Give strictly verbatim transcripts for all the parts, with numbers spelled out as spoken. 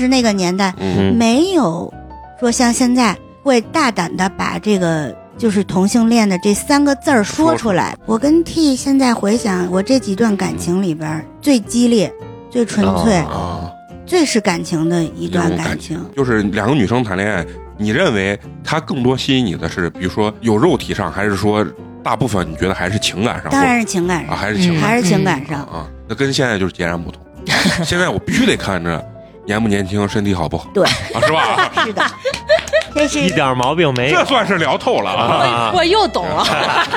时那个年代、嗯、没有说像现在会大胆的把这个就是同性恋的这三个字儿说出来。我跟 T 现在回想，我这几段感情里边最激烈、最纯粹、哦、最是感情的一段感情， 就是两个女生谈恋爱，你认为她更多吸引你的是，比如说有肉体上，还是说大部分你觉得还是情感上？ 当然是情感上， 啊、还是情感上、 嗯，还是情感上、 嗯、啊。那跟现在就是截然不同。现在我必须得看着年不年轻，身体好不好？ 对， 啊，是吧？ 是的，这是一点毛病没有， 这算是聊透了啊！ 我, 我又懂了。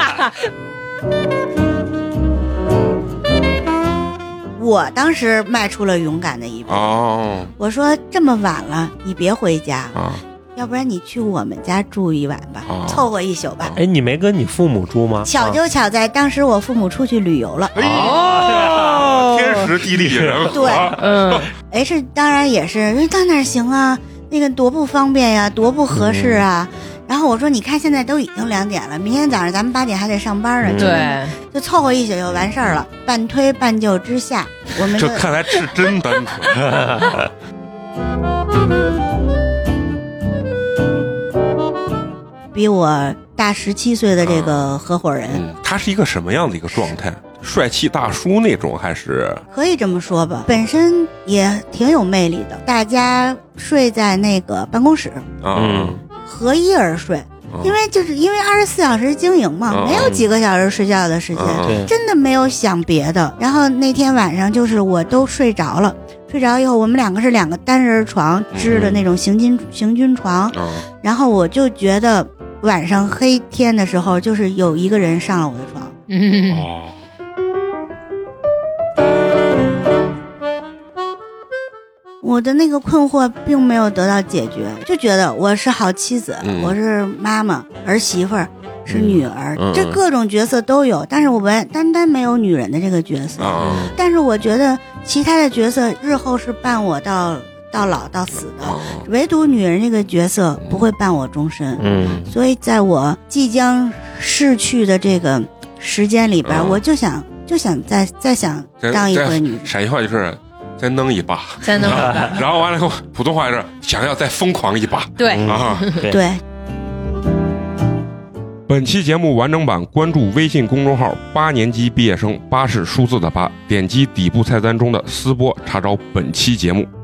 我当时迈出了勇敢的一步。 哦， 我说这么晚了，你别回家啊， 要不然你去我们家住一晚吧，啊、凑合一宿吧。 哎，你没跟你父母住吗？ 巧就巧在当时我父母出去旅游了。 哦，天时地利人和。 对，嗯 ，H 当然也是，到哪行啊？那个多不方便呀，多不合适啊。嗯、然后我说，你看现在都已经两点了，明天早上咱们八点还得上班呢。 嗯、对， 就凑合一宿就完事儿了。半推半就之下，我们这看来是真单纯。 比我大十七岁的这个合伙人、 嗯，他是一个什么样的一个状态？帅气大叔那种，还是可以这么说吧，本身也挺有魅力的。大家睡在那个办公室， 嗯， 合衣而睡，嗯、因为就是因为二十四小时经营嘛、嗯，没有几个小时睡觉的时间、嗯，真的没有想别的。然后那天晚上就是我都睡着了。睡着以后，我们两个是两个单人床织的那种行军、嗯、行军床、嗯，然后我就觉得晚上黑天的时候，就是有一个人上了我的床。 嗯， 哦， 我的那个困惑并没有得到解决，就觉得我是好妻子，嗯、我是妈妈、儿媳妇儿。是女儿、嗯，这各种角色都有，但是我们单单没有女人的这个角色、嗯。但是我觉得其他的角色日后是伴我到到老到死的、嗯，唯独女人这个角色不会伴我终身。嗯，所以在我即将逝去的这个时间里边，嗯、我就想就想再再想当一回女人。 陕西话就是再弄一把， 再弄一把， 然后完了以后，普通话是想要再疯狂一把。 对啊， 对。 本期节目完整版，关注微信公众号八年级毕业生，八是数字的八，点击底部菜单中的私播查找本期节目。